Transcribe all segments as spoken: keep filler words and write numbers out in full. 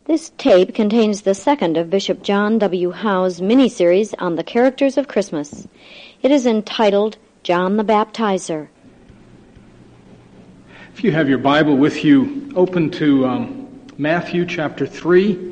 This tape contains the second of Bishop John W. Howe's mini-series on the characters of Christmas. It is entitled John the Baptizer. If you have your Bible with you, open to um, Matthew chapter three.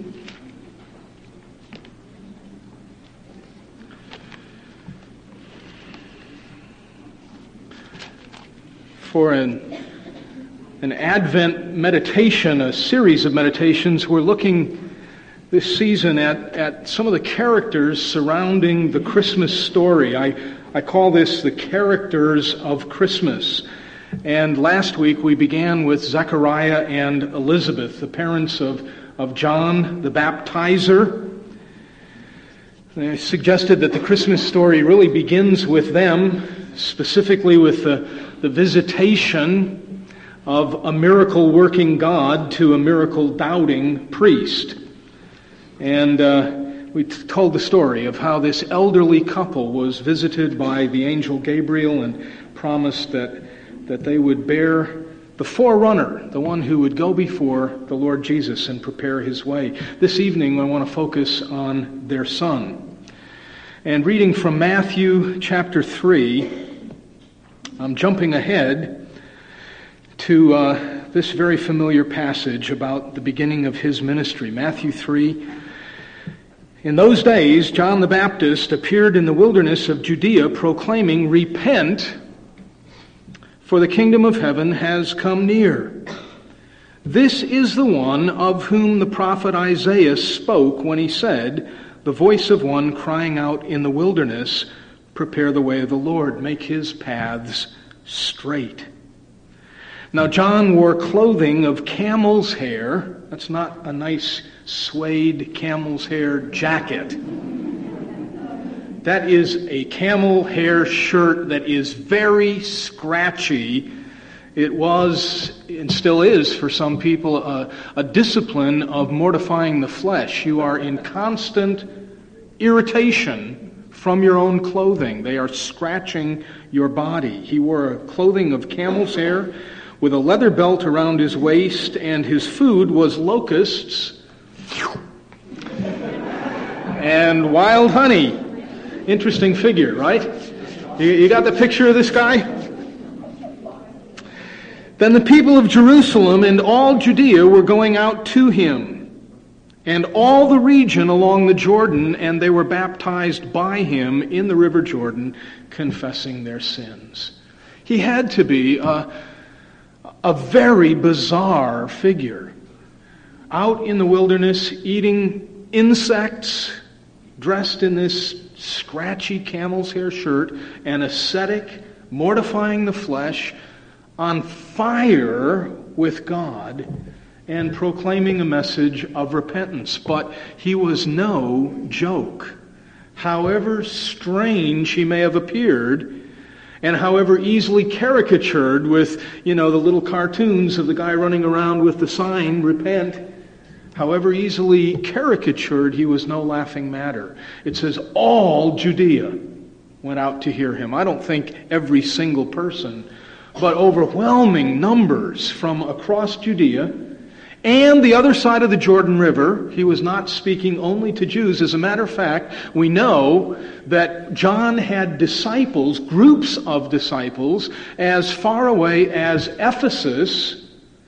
For an, an Advent meditation, a series of meditations, we're looking this season at, at some of the characters surrounding the Christmas story. I, I call this the characters of Christmas. And last week we began with Zechariah and Elizabeth, the parents of, of John the Baptizer. I suggested that the Christmas story really begins with them, specifically with the the visitation of a miracle-working God to a miracle-doubting priest. And uh, we t- told the story of how this elderly couple was visited by the angel Gabriel and promised that, that they would bear the forerunner, the one who would go before the Lord Jesus and prepare his way. This evening I want to focus on their son. And reading from Matthew chapter three, I'm jumping ahead to uh, this very familiar passage about the beginning of his ministry. Matthew three. In those days, John the Baptist appeared in the wilderness of Judea, proclaiming, "Repent, for the kingdom of heaven has come near. This is the one of whom the prophet Isaiah spoke when he said, 'The voice of one crying out in the wilderness, prepare the way of the Lord, make his paths straight.' Now John wore clothing of camel's hair." That's not a nice suede camel's hair jacket. That is a camel hair shirt that is very scratchy. It was, and still is for some people, a, a discipline of mortifying the flesh. You are in constant irritation from your own clothing. They are scratching your body. He wore a clothing of camel's hair with a leather belt around his waist, and his food was locusts and wild honey. Interesting figure, right? You, you got the picture of this guy? Then the people of Jerusalem and all Judea were going out to him, and all the region along the Jordan, and they were baptized by him in the river Jordan, confessing their sins. He had to be a, a very bizarre figure. Out in the wilderness, eating insects, dressed in this scratchy camel's hair shirt, an ascetic, mortifying the flesh, on fire with God, and proclaiming a message of repentance. But he was no joke. However strange he may have appeared, and however easily caricatured with, you know, the little cartoons of the guy running around with the sign, "Repent," however easily caricatured, he was no laughing matter. It says all Judea went out to hear him. I don't think every single person, but overwhelming numbers from across Judea and the other side of the Jordan River. He was not speaking only to Jews. As a matter of fact, we know that John had disciples, groups of disciples, as far away as Ephesus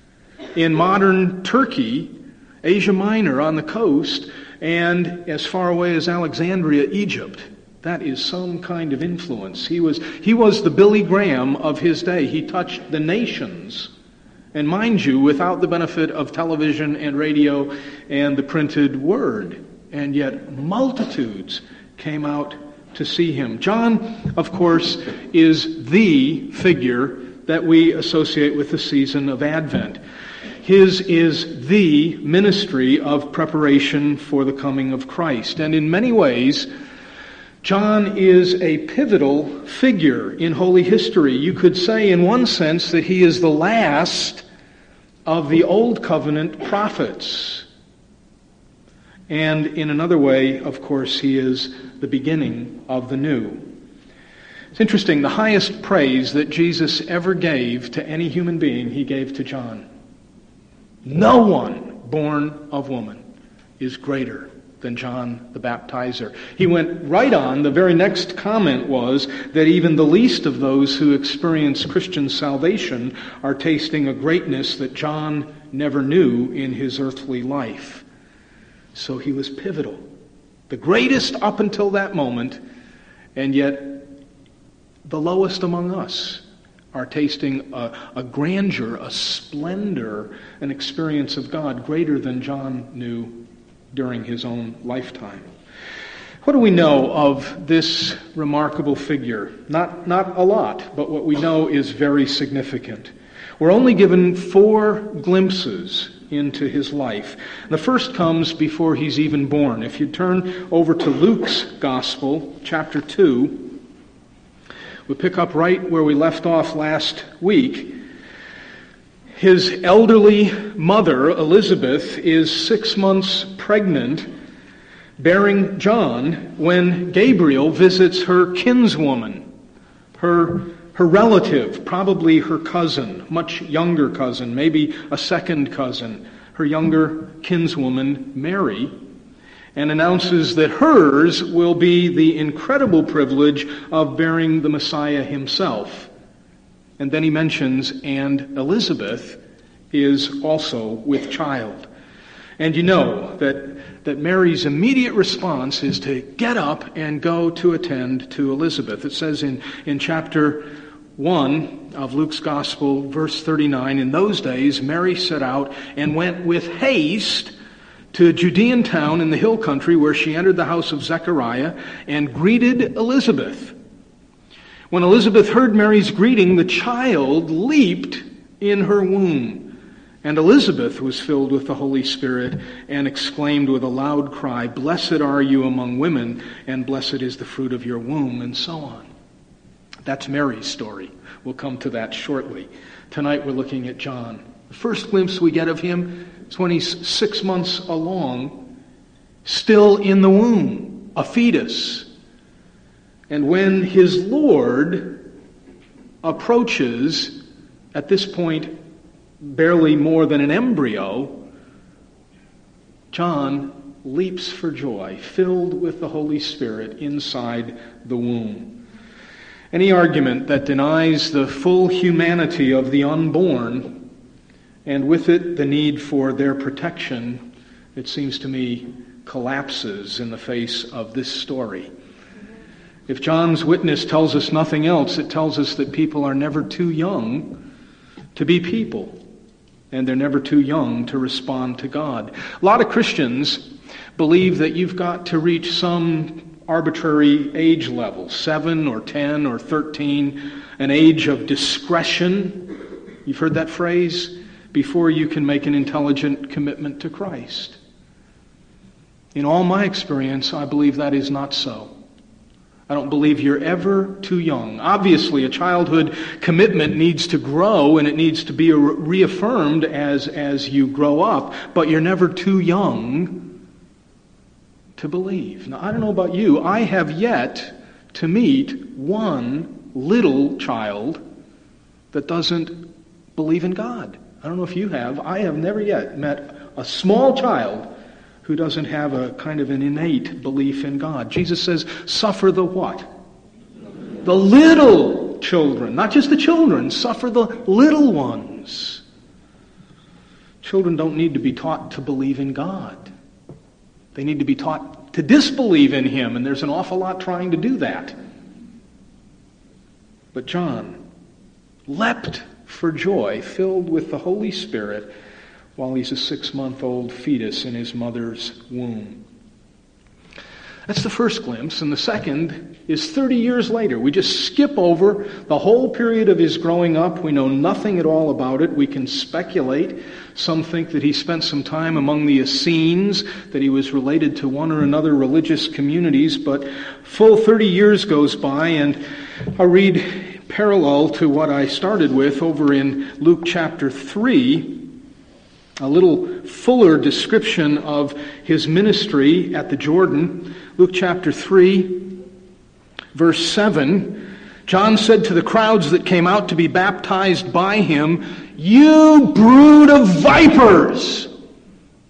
in modern Turkey, Asia Minor on the coast, and as far away as Alexandria, Egypt. That is some kind of influence. He was, he was the Billy Graham of his day. He touched the nations. And mind you, without the benefit of television and radio and the printed word. And yet multitudes came out to see him. John, of course, is the figure that we associate with the season of Advent. His is the ministry of preparation for the coming of Christ. And in many ways, John is a pivotal figure in holy history. You could say in one sense that he is the last of the Old Covenant prophets. And in another way, of course, he is the beginning of the new. It's interesting, the highest praise that Jesus ever gave to any human being, he gave to John. No one born of woman is greater than John the Baptizer. He went right on. The very next comment was that even the least of those who experience Christian salvation are tasting a greatness that John never knew in his earthly life. So he was pivotal. The greatest up until that moment, and yet the lowest among us are tasting a, a grandeur, a splendor, an experience of God greater than John knew during his own lifetime. What do we know of this remarkable figure? Not, not a lot, but what we know is very significant. We're only given four glimpses into his life. The first comes before he's even born. If you turn over to Luke's Gospel, chapter two, we pick up right where we left off last week. His elderly mother, Elizabeth, is six months pregnant, bearing John, when Gabriel visits her kinswoman, her, her relative, probably her cousin, much younger cousin, maybe a second cousin, her younger kinswoman, Mary, and announces that hers will be the incredible privilege of bearing the Messiah himself. And then he mentions, and Elizabeth is also with child. And you know that, that Mary's immediate response is to get up and go to attend to Elizabeth. It says in, in chapter one of Luke's Gospel, verse thirty-nine, in those days Mary set out and went with haste to a Judean town in the hill country, where she entered the house of Zechariah and greeted Elizabeth. When Elizabeth heard Mary's greeting, the child leaped in her womb. And Elizabeth was filled with the Holy Spirit and exclaimed with a loud cry, "Blessed are you among women, and blessed is the fruit of your womb," and so on. That's Mary's story. We'll come to that shortly. Tonight we're looking at John. The first glimpse we get of him is when he's six months along, still in the womb, a fetus. And when his Lord approaches, at this point, barely more than an embryo, John leaps for joy, filled with the Holy Spirit inside the womb. Any argument that denies the full humanity of the unborn, and with it the need for their protection, it seems to me, collapses in the face of this story. If John's witness tells us nothing else, it tells us that people are never too young to be people, and they're never too young to respond to God. A lot of Christians believe that you've got to reach some arbitrary age level, seven or ten or thirteen, an age of discretion. You've heard that phrase? Before you can make an intelligent commitment to Christ. In all my experience, I believe that is not so. I don't believe you're ever too young. Obviously, a childhood commitment needs to grow and it needs to be reaffirmed as, as you grow up, but you're never too young to believe. Now, I don't know about you. I have yet to meet one little child that doesn't believe in God. I don't know if you have. I have never yet met a small child who doesn't have a kind of an innate belief in God. Jesus says, suffer the what? The little children. Not just the children. Suffer the little ones. Children don't need to be taught to believe in God. They need to be taught to disbelieve in Him, and there's an awful lot trying to do that. But John leapt for joy, filled with the Holy Spirit, while he's a six-month-old fetus in his mother's womb. That's the first glimpse, and the second is thirty years later. We just skip over the whole period of his growing up. We know nothing at all about it. We can speculate. Some think that he spent some time among the Essenes, that he was related to one or another religious communities, but full thirty years goes by, and I'll read parallel to what I started with over in Luke chapter three, a little fuller description of his ministry at the Jordan. Luke chapter three, verse seven. John said to the crowds that came out to be baptized by him, "You brood of vipers!" A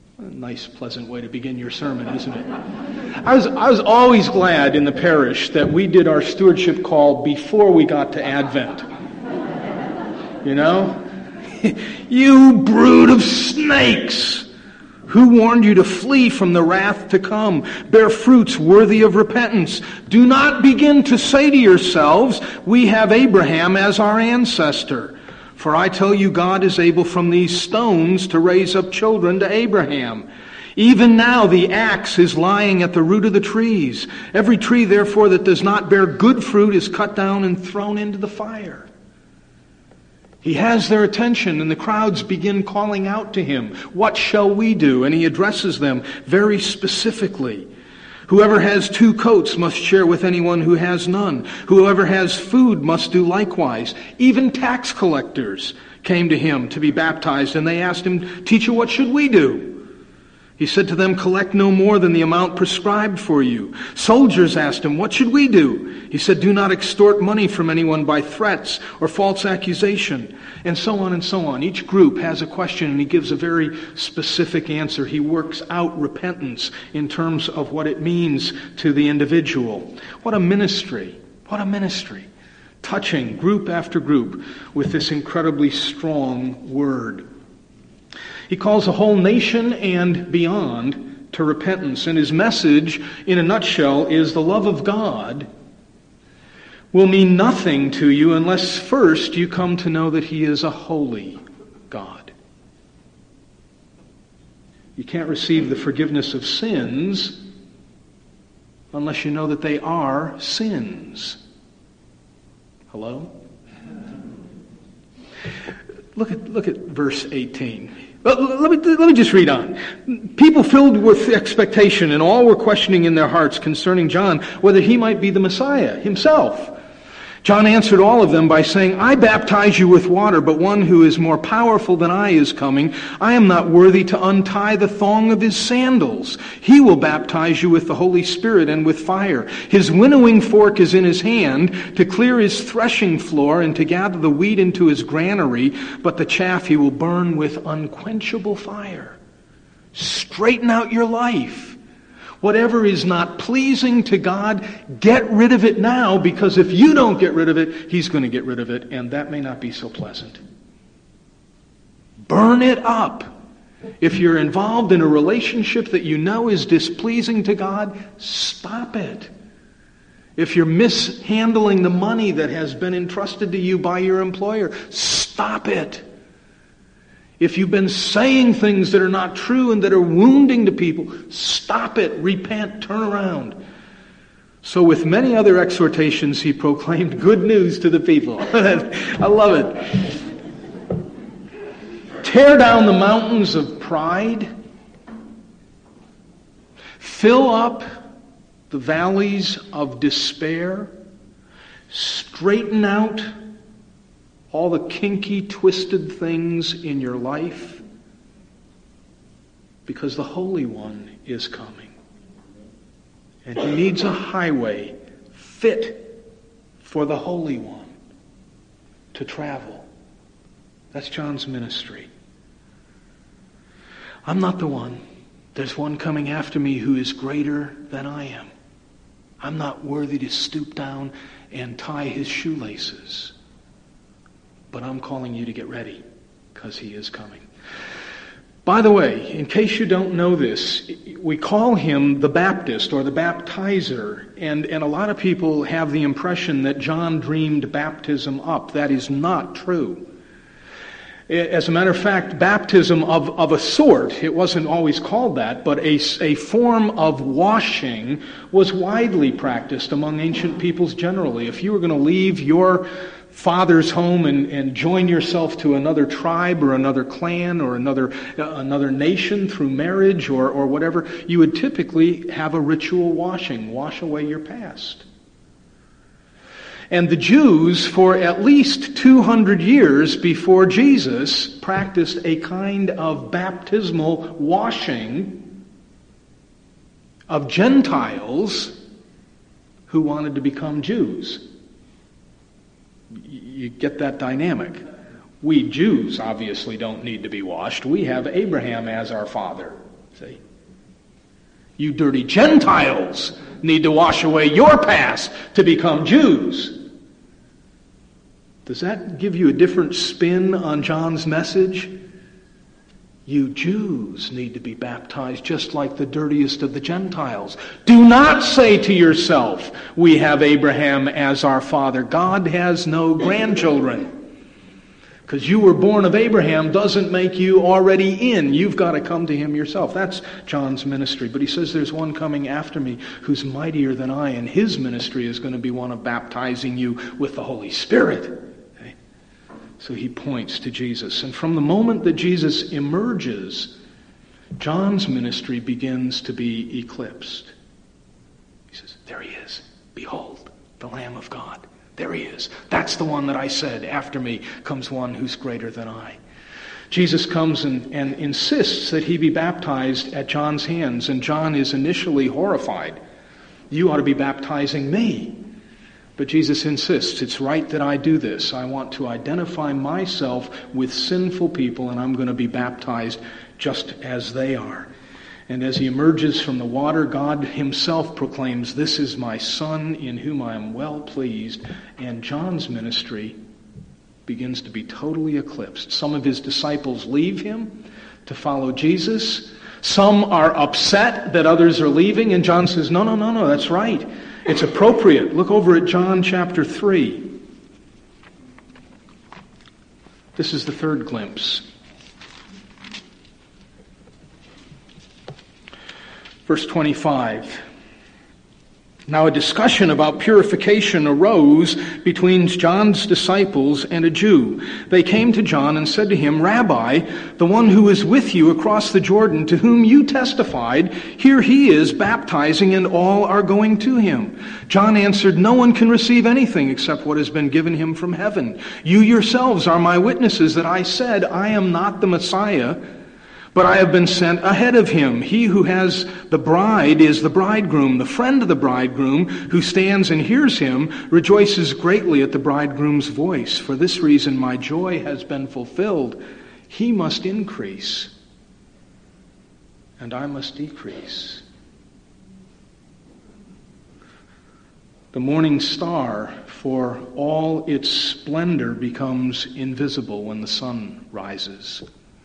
nice, pleasant way to begin your sermon, isn't it? I was, I was always glad in the parish that we did our stewardship call before we got to Advent. You know? You brood of snakes! Who warned you to flee from the wrath to come? Bear fruits worthy of repentance. Do not begin to say to yourselves, we have Abraham as our ancestor. For I tell you, God is able from these stones to raise up children to Abraham. Even now the axe is lying at the root of the trees. Every tree, therefore, that does not bear good fruit is cut down and thrown into the fire. He has their attention, and the crowds begin calling out to him, what shall we do? And he addresses them very specifically. Whoever has two coats must share with anyone who has none. Whoever has food must do likewise. Even tax collectors came to him to be baptized, and they asked him, Teacher, what should we do? He said to them, collect no more than the amount prescribed for you. Soldiers asked him, what should we do? He said, do not extort money from anyone by threats or false accusation. And so on and so on. Each group has a question, and he gives a very specific answer. He works out repentance in terms of what it means to the individual. What a ministry. What a ministry. Touching group after group with this incredibly strong word. He calls a whole nation and beyond to repentance. And his message, in a nutshell, is the love of God will mean nothing to you unless first you come to know that he is a holy God. You can't receive the forgiveness of sins unless you know that they are sins. Hello? Look at, look at verse eighteen. Let me, let me just read on. People filled with expectation, and all were questioning in their hearts concerning John whether he might be the Messiah himself. John answered all of them by saying, I baptize you with water, but one who is more powerful than I is coming. I am not worthy to untie the thong of his sandals. He will baptize you with the Holy Spirit and with fire. His winnowing fork is in his hand to clear his threshing floor and to gather the wheat into his granary, but the chaff he will burn with unquenchable fire. Straighten out your life. Whatever is not pleasing to God, get rid of it now, because if you don't get rid of it, he's going to get rid of it, and that may not be so pleasant. Burn it up. If you're involved in a relationship that you know is displeasing to God, stop it. If you're mishandling the money that has been entrusted to you by your employer, stop it. If you've been saying things that are not true and that are wounding to people, stop it, repent, turn around. So with many other exhortations, he proclaimed good news to the people. I love it. Tear down the mountains of pride. Fill up the valleys of despair. Straighten out all the kinky, twisted things in your life, because the Holy One is coming. And he needs a highway fit for the Holy One to travel. That's John's ministry. I'm not the one. There's one coming after me who is greater than I am. I'm not worthy to stoop down and tie his shoelaces. But I'm calling you to get ready, because he is coming. By the way, in case you don't know this, we call him the Baptist or the baptizer, and, and a lot of people have the impression that John dreamed baptism up. That is not true. As a matter of fact, baptism of, of a sort, it wasn't always called that, but a, a form of washing was widely practiced among ancient peoples generally. If you were going to leave your father's home and, and join yourself to another tribe or another clan or another uh, another nation through marriage or, or whatever, you would typically have a ritual washing, wash away your past. And the Jews, for at least two hundred years before Jesus, practiced a kind of baptismal washing of Gentiles who wanted to become Jews. You get that dynamic. We Jews obviously don't need to be washed. We have Abraham as our father. See? You dirty Gentiles need to wash away your past to become Jews. Does that give you a different spin on John's message? You Jews need to be baptized just like the dirtiest of the Gentiles. Do not say to yourself, we have Abraham as our father. God has no grandchildren. Because you were born of Abraham doesn't make you already in. You've got to come to him yourself. That's John's ministry. But he says there's one coming after me who's mightier than I, and his ministry is going to be one of baptizing you with the Holy Spirit. Okay? So he points to Jesus. And from the moment that Jesus emerges, John's ministry begins to be eclipsed. He says, there he is. Behold, the Lamb of God. There he is. That's the one that I said, after me comes one who's greater than I. Jesus comes and, and insists that he be baptized at John's hands, and John is initially horrified. You ought to be baptizing me. But Jesus insists, it's right that I do this. I want to identify myself with sinful people, and I'm going to be baptized just as they are. And as he emerges from the water, God himself proclaims, this is my Son in whom I am well pleased. And John's ministry begins to be totally eclipsed. Some of his disciples leave him to follow Jesus. Some are upset that others are leaving. And John says, no, no, no, no, that's right. It's appropriate. Look over at John chapter three. This is the third glimpse. Verse twenty-five. Now a discussion about purification arose between John's disciples and a Jew. They came to John and said to him, Rabbi, the one who is with you across the Jordan, to whom you testified, here he is baptizing, and all are going to him. John answered, no one can receive anything except what has been given him from heaven. You yourselves are my witnesses that I said, I am not the Messiah, but I have been sent ahead of him. He who has the bride is the bridegroom. The friend of the bridegroom, who stands and hears him, rejoices greatly at the bridegroom's voice. For this reason my joy has been fulfilled. He must increase, and I must decrease. The morning star, for all its splendor, becomes invisible when the sun rises.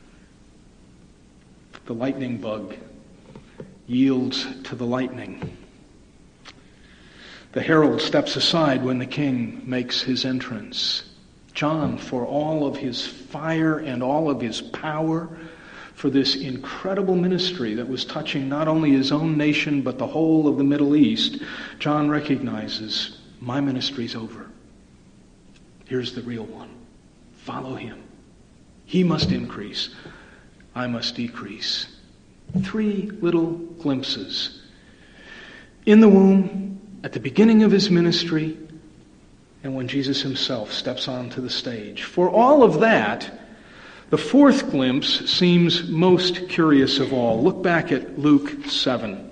The lightning bug yields to the lightning. The herald steps aside when the king makes his entrance. John, for all of his fire and all of his power, for this incredible ministry that was touching not only his own nation but the whole of the Middle East, John recognizes, my ministry's over. Here's the real one. Follow him. He must increase. I must decrease. Three little glimpses. In the womb, at the beginning of his ministry, and when Jesus himself steps onto the stage. For all of that, the fourth glimpse seems most curious of all. Look back at Luke seven.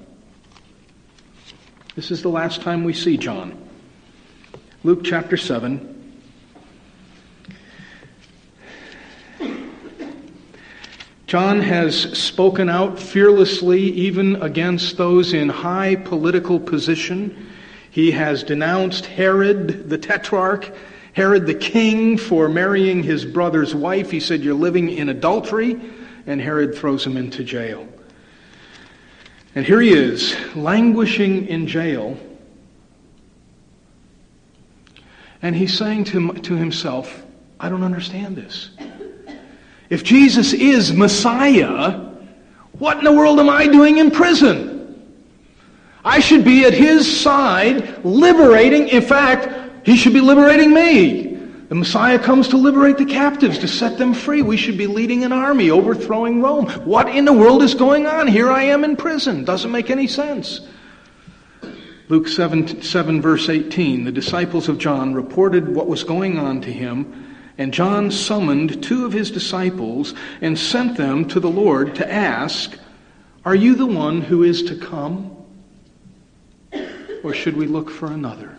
This is the last time we see John. Luke chapter seven. John has spoken out fearlessly even against those in high political position. He has denounced Herod the Tetrarch, Herod the king, for marrying his brother's wife. He said, you're living in adultery, and Herod throws him into jail. And here he is, languishing in jail, and he's saying to, to himself, I don't understand this. If Jesus is Messiah, what in the world am I doing in prison? I should be at his side, liberating. In fact, he should be liberating me. The Messiah comes to liberate the captives, to set them free. We should be leading an army, overthrowing Rome. What in the world is going on? Here I am in prison. Doesn't make any sense. Luke seven, seven verse eighteen, the disciples of John reported what was going on to him. And John summoned two of his disciples and sent them to the Lord to ask, are you the one who is to come? Or should we look for another?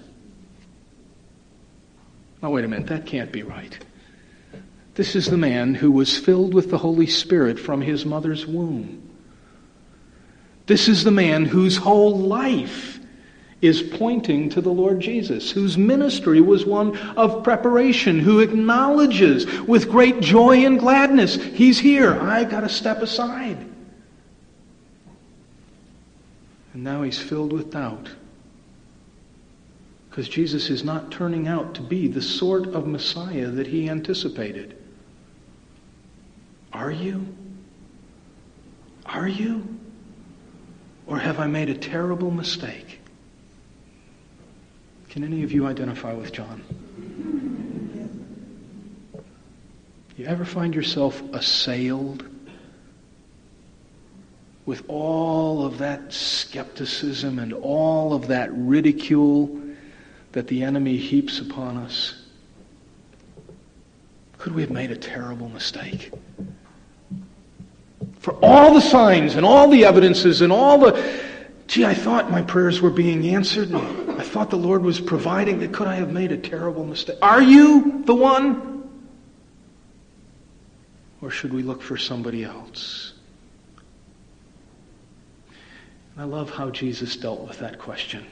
Now wait a minute, that can't be right. This is the man who was filled with the Holy Spirit from his mother's womb. This is the man whose whole life is pointing to the Lord Jesus, whose ministry was one of preparation, who acknowledges with great joy and gladness, he's here, I got to step aside. And now he's filled with doubt. Because Jesus is not turning out to be the sort of Messiah that he anticipated. Are you? Are you? Or have I made a terrible mistake? Can any of you identify with John? You ever find yourself assailed with all of that skepticism and all of that ridicule that the enemy heaps upon us? Could we have made a terrible mistake? For all the signs and all the evidences and all the, gee, I thought my prayers were being answered and I thought the Lord was providing. Could I have made a terrible mistake? Are you the one? Or should we look for somebody else? I love how Jesus dealt with that question.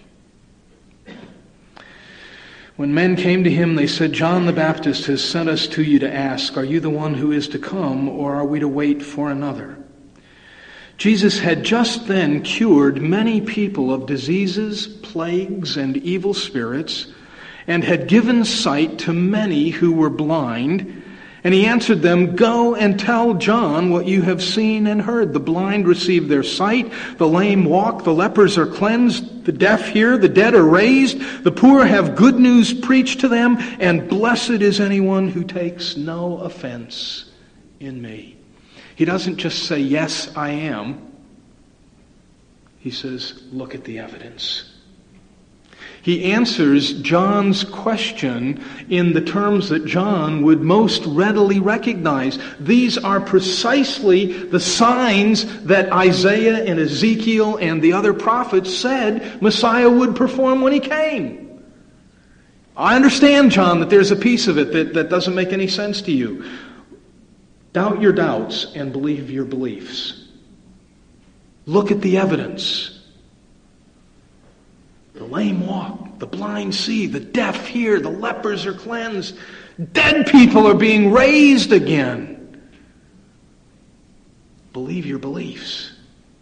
When men came to him, they said, John the Baptist has sent us to you to ask, are you the one who is to come, or are we to wait for another? Jesus had just then cured many people of diseases, plagues, and evil spirits, and had given sight to many who were blind. And he answered them, go and tell John what you have seen and heard. The blind receive their sight, the lame walk, the lepers are cleansed, the deaf hear, the dead are raised, the poor have good news preached to them, and blessed is anyone who takes no offense in me. He doesn't just say, yes, I am. He says, look at the evidence. He answers John's question in the terms that John would most readily recognize. These are precisely the signs that Isaiah and Ezekiel and the other prophets said Messiah would perform when he came. I understand, John, that there's a piece of it that, that doesn't make any sense to you. Doubt your doubts and believe your beliefs. Look at the evidence. The lame walk, the blind see, the deaf hear, the lepers are cleansed, dead people are being raised again. Believe your beliefs.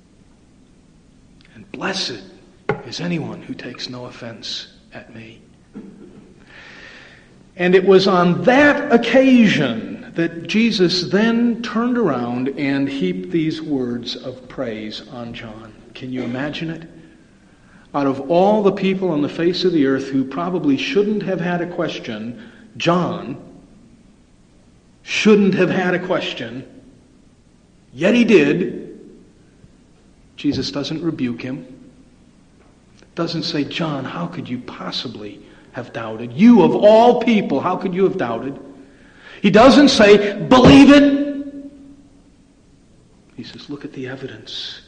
And blessed is anyone who takes no offense at me. And it was on that occasion that Jesus then turned around and heaped these words of praise on John. Can you imagine it? Out of all the people on the face of the earth who probably shouldn't have had a question, John shouldn't have had a question, yet he did. Jesus doesn't rebuke him. Doesn't say, John, how could you possibly have doubted? You of all people, how could you have doubted? He doesn't say, believe it. He says, look at the evidence.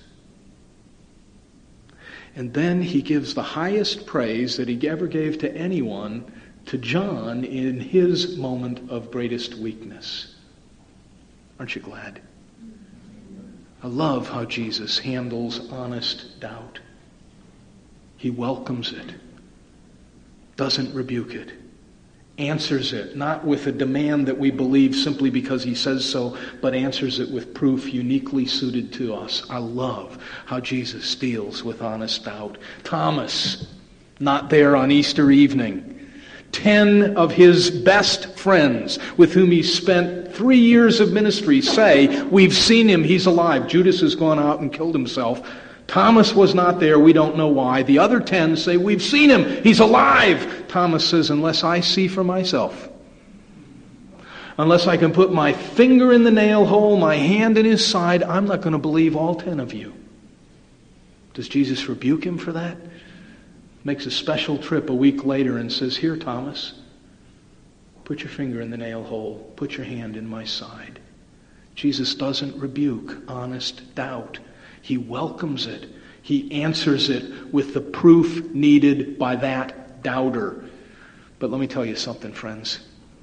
And then he gives the highest praise that he ever gave to anyone to John in his moment of greatest weakness. Aren't you glad? I love how Jesus handles honest doubt. He welcomes it, doesn't rebuke it, answers it, not with a demand that we believe simply because he says so, but answers it with proof uniquely suited to us. I love how Jesus deals with honest doubt. Thomas, not there on Easter evening. Ten of his best friends with whom he spent three years of ministry say, we've seen him, he's alive. Judas has gone out and killed himself. Thomas was not there, we don't know why. The other ten say, we've seen him, he's alive. Thomas says, unless I see for myself, unless I can put my finger in the nail hole, my hand in his side, I'm not going to believe all ten of you. Does Jesus rebuke him for that? Makes a special trip a week later and says, here, Thomas, put your finger in the nail hole, put your hand in my side. Jesus doesn't rebuke honest doubt. He welcomes it. He answers it with the proof needed by that doubter. But let me tell you something, friends.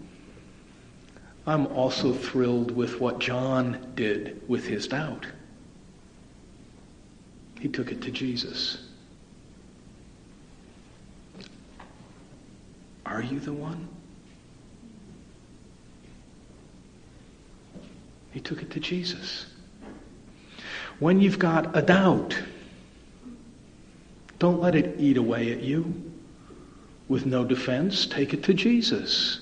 I'm also thrilled with what John did with his doubt. He took it to Jesus. Are you the one? He took it to Jesus. When you've got a doubt, don't let it eat away at you. With no defense, take it to Jesus.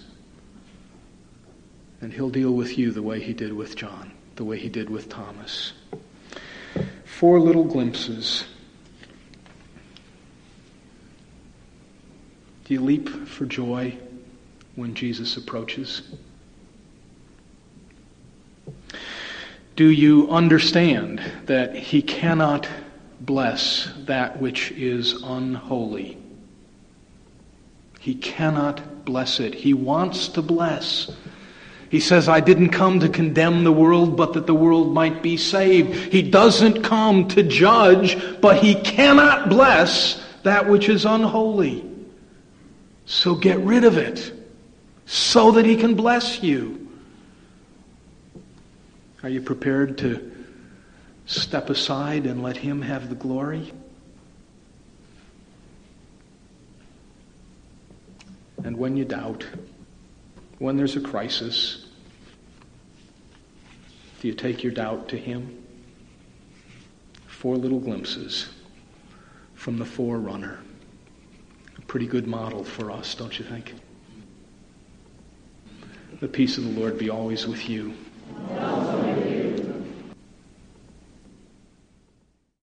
And he'll deal with you the way he did with John, the way he did with Thomas. Four little glimpses. Do you leap for joy when Jesus approaches? Do you understand that he cannot bless that which is unholy? He cannot bless it. He wants to bless. He says, I didn't come to condemn the world, but that the world might be saved. He doesn't come to judge, but he cannot bless that which is unholy. So get rid of it, so that he can bless you. Are you prepared to step aside and let him have the glory? And when you doubt, when there's a crisis, do you take your doubt to him? Four little glimpses from the forerunner. A pretty good model for us, don't you think? The peace of the Lord be always with you.